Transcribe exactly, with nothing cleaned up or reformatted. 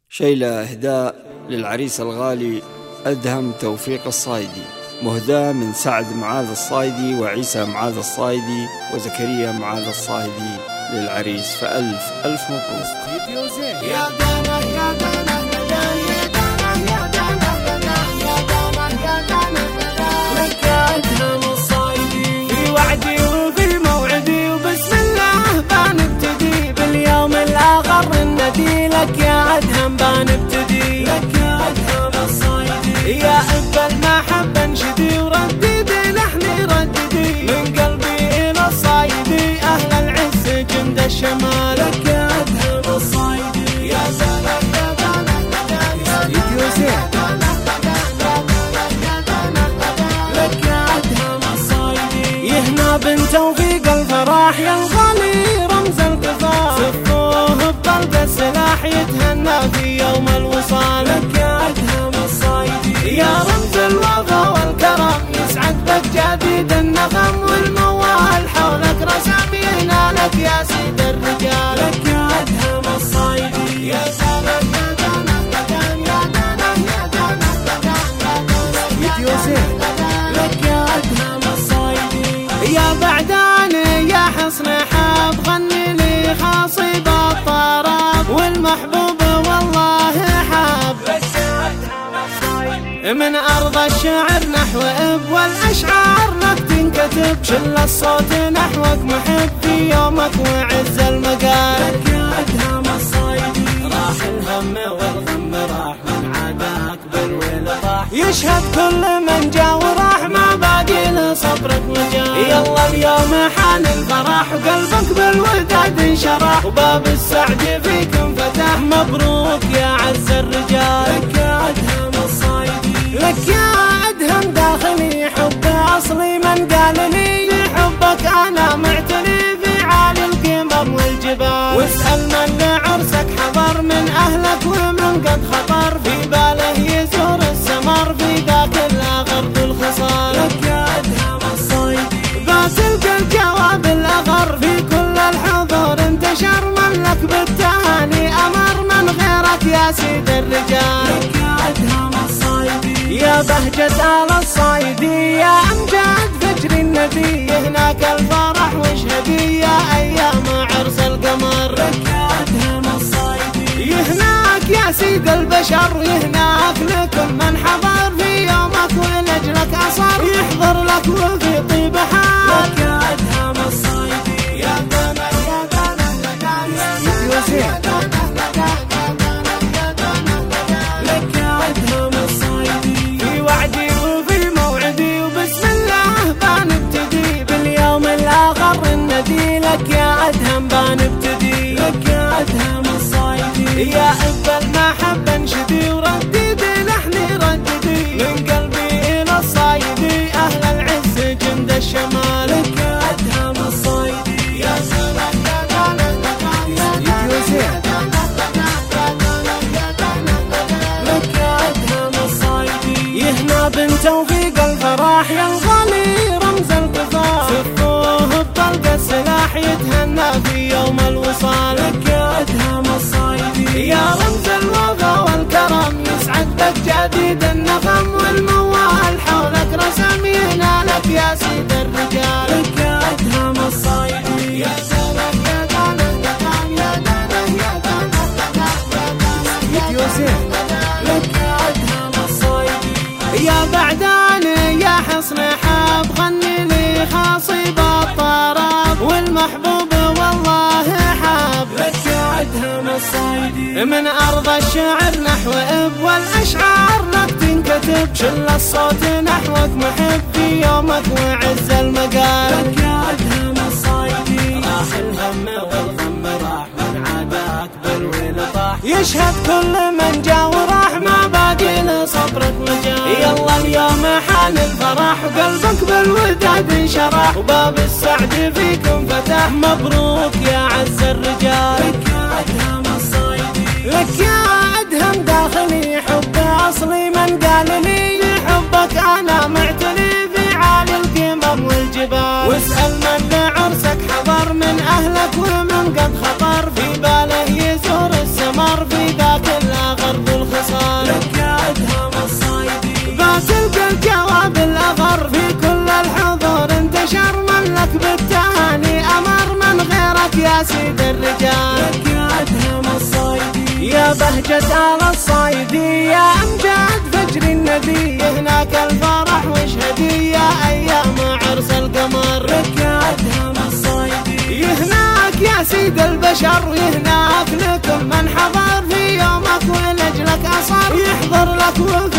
شيلة إهداء للعريس الغالي أدهم توفيق الصايدي، مهداة من سعد معاذ الصايدي وعيسى معاذ الصايدي وزكريا معاذ الصايدي للعريس، فألف ألف مبروك. يا دانا يا دانا يا دانا يا دانا يا دانا يا دانا لك يا أدهم الصايدي، في وعدي وفي موعدي وبسم الله بنبتدي باليوم الآخر الندي، لك يا أدهم بنبتدي، لك يا أدهم الصايدي، يا أب المحبة انشدي ورددي لحني رددي من قلبي إلى الصايدي، أهل العز جند الشمال، لك يا أدهم الصايدي، يا زلمة يا دانا يا دانا لك يا أدهم الصايدي، يهنا بن توفيق الفرح يا الغالي رمز القفا، صفوه بطلب السلاح يتهنى في يوم الوصال، لك يا أدهم الصايدي، يا رمز الوفا والكرم يسعد بك جديد النغم، والموال حولك رسم ينالك يا سيد الرجال، لك يا أدهم الصايدي، يا سلام يا دانا يا دانا يا دانا لك يا أدهم الصايدي، يا بعداني يا حصن حاب غني لي خاصب الطرب، والمحبوب والله حاب من أرض الشعر نحو إب، والأشعار لك تنكتب، شل الصوت نحوك محب في يومك وعز المقال، لك يا أدهم الصايدي، راح الهم والغم راح من عاداك بالويل طاح، يشهد كل من جا وراح ما باقي لصبرك مجال، يلا اليوم حان الفرح وقلبك بالوداد انشرح، وباب السعد فيك انفتح، مبروك يا عز الرجال، لك يا أدهم الصايدي، لك يا أدهم داخلي حب أصلي من قال لي بحبك أنا معتني في عالي القمم والجبال، واسأل من لعرسك حضر من أهلك ومن قد خطر في باله يزور السمر في ذاك الآخر ذو الخصال، لك يا أدهم الصايدي، بتلقى الجواب الأغر في كل الحضور انتشر، من لك بالتهاني أمر من غيرك يا سيد الرجال، لك يا أدهم الصايدي، يا بهجة آل الصايدي، يا أمجاد فجر النبي، هناك الفرح واشهدي يا أيام عرس القمر، لك يا أدهم الصايدي، يهناك يا سيد البشر، يهناك لكل من حضر في يومك ولأجلك أصر، يحضر لك وفي طيب حال، لك يا أدهم الصايدي، يا دانا يا دانا يا دانا لك يا أدهم الصايدي، في وعدي وفي موعدي وبسم الله بنبتدي باليوم الآخر الندي، لك يا أدهم بنبتدي، لك يا أدهم الصايدي، يا أب المحبة انشدي ورددي لحني رددي من قلبي إلى الصايدي، أهل العز جند الشمال، لك يا أدهم الصايدي، يا سلام يا دانا يا دانا لك يا أدهم الصايدي، يهنا بن توفيق الفرح يا الغالي رمز القفا، صفوه بطلق السلاح يتهنى في يوم الوصال، لك يا أدهم الصايدي، يا رمز الوفا والكرم يسعد بك جديد النغم، والموال حولك رسم ينالك يا سيد الرجال، لك يا أدهم الصايدي، يا سلام يا دانا يا دانا يا دانا لك يا أدهم الصايدي، يا بعداني يا حصن حاب غني لي خاصب الطرب، والمحبوب والله حاب، لك يا أدهم الصايدي، من أرض الشعر نحو إب، والأشعار لك تنكتب، شل الصوت نحوك محب في يومك وعز المقال، لك يا أدهم الصايدي، راح الهم والغم راح من عاداك بالويل طاح، يشهد كل من جا وراح ما باقي لصبرك مجال، يلا اليوم حان الفرح وقلبك بالوداد انشرح، وباب السعد فيك انفتح، مبروك يا عز الرجال، لك يا أدهم الصايدي، لك يا أدهم داخلي حب أصلي من قال لي بحبك أنا معتني في عالي القمم والجبال، واسأل من لعرسك حضر من أهلك ومن قد خطر في باله يزور السمر في ذاك الآخر سيد الرجال، لك يا أدهم الصايدي، يا بهجة آل الصايدي، يا أمجاد فجر النبي، هناك الفرح وشهدي يا أيام عرس القمر، لك يا أدهم الصايدي، يهناك يا سيد البشر، ويهناك لكل من حضر في يومك ولأجلك أصر، يحضر لك وفي